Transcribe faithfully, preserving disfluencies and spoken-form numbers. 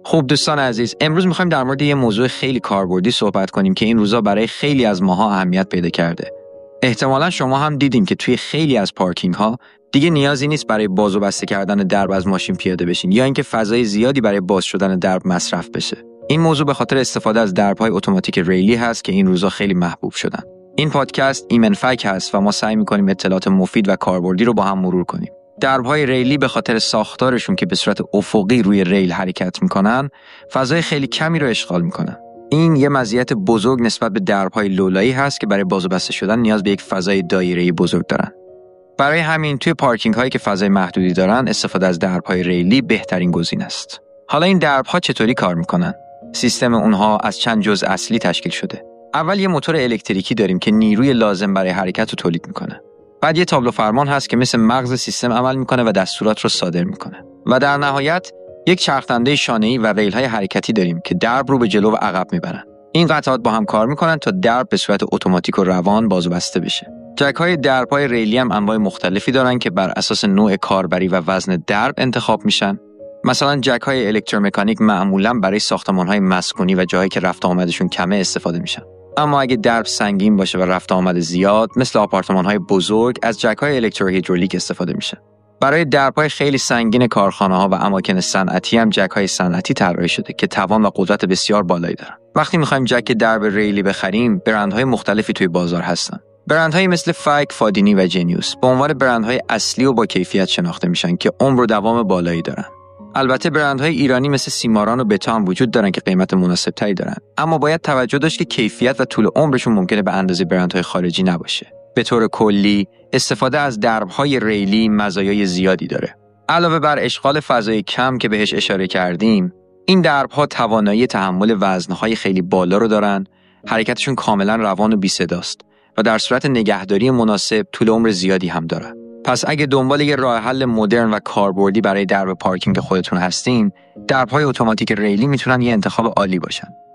خب دوستان عزیز، امروز می‌خوایم در مورد یه موضوع خیلی کاربردی صحبت کنیم که این روزا برای خیلی از ماها اهمیت پیدا کرده. احتمالاً شما هم دیدین که توی خیلی از پارکینگ‌ها دیگه نیازی نیست برای باز و بسته کردن درب از ماشین پیاده بشین یا اینکه فضای زیادی برای باز شدن درب مصرف بشه. این موضوع به خاطر استفاده از درب‌های اتوماتیک ریلی هست که این روزا خیلی محبوب شدن. این پادکست ایمن فک هست و ما سعی می‌کنیم اطلاعات مفید و کاربردی رو با هم مرور کنیم. درب‌های ریلی به خاطر ساختارشون که به صورت افقی روی ریل حرکت می‌کنن، فضای خیلی کمی رو اشغال می‌کنن. این یه مزیت بزرگ نسبت به درب‌های لولایی هست که برای باز و بسته شدن نیاز به یک فضای دایره‌ای بزرگ دارن. برای همین توی پارکینگ‌هایی که فضای محدودی دارن، استفاده از درب‌های ریلی بهترین گزینه است. حالا این درب‌ها چطوری کار می‌کنن؟ سیستم اونها از چند جزء اصلی تشکیل شده. اول یه موتور الکتریکی داریم که نیروی لازم برای حرکت رو تولید می‌کنه. بعد یه تابلو فرمان هست که مثل مغز سیستم عمل می‌کنه و دستورات رو صادر می‌کنه. و در نهایت یک چرخ‌دنده شانه‌ای و ریل‌های حرکتی داریم که درب رو به جلو و عقب می‌برن. این قطعات با هم کار می‌کنن تا درب به صورت اتوماتیک و روان باز و بسته بشه. جک‌های درب‌های ریلی هم انواع مختلفی دارن که بر اساس نوع کاربری و وزن درب انتخاب میشن. مثلا جک‌های الکترومکانیک معمولاً برای ساختمان‌های مسکونی و جاهایی که رفت آمدشون کمه استفاده میشن. اما اگه درب سنگین باشه و رفت آمد زیاد، مثل آپارتمان‌های بزرگ، از جک‌های الکتروهیدرولیک استفاده میشه. برای درب‌های خیلی سنگین کارخانه‌ها و اماکن صنعتی هم جک‌های صنعتی طراحی شده که توان و قدرت بسیار بالایی دارن. وقتی می‌خوایم جک درب ریلی بخریم، برندهای مختلفی توی بازار هستن. برندهایی مثل فایک، فادینی و جنیوس به عنوان برندهای اصلی و با کیفیت شناخته میشن که عمر و دوام بالایی دارن. البته برندهای ایرانی مثل سیماران و بتا هم وجود دارن که قیمت مناسب‌تری دارن، اما باید توجه داشت که کیفیت و طول عمرشون ممکنه به اندازه برندهای خارجی نباشه. به طور کلی استفاده از درب‌های ریلی مزایای زیادی داره. علاوه بر اشغال فضای کم که بهش اشاره کردیم، این درب‌ها توانایی تحمل وزن‌های خیلی بالا رو دارن، حرکتشون کاملا روان و بی‌صداست و در صورت نگهداری مناسب طول عمر زیادی هم دارن. پس اگه دنبال یه راه حل مدرن و کاربردی برای درب پارکینگ خودتون هستین، درب‌های اتوماتیک ریلی میتونن یه انتخاب عالی باشن.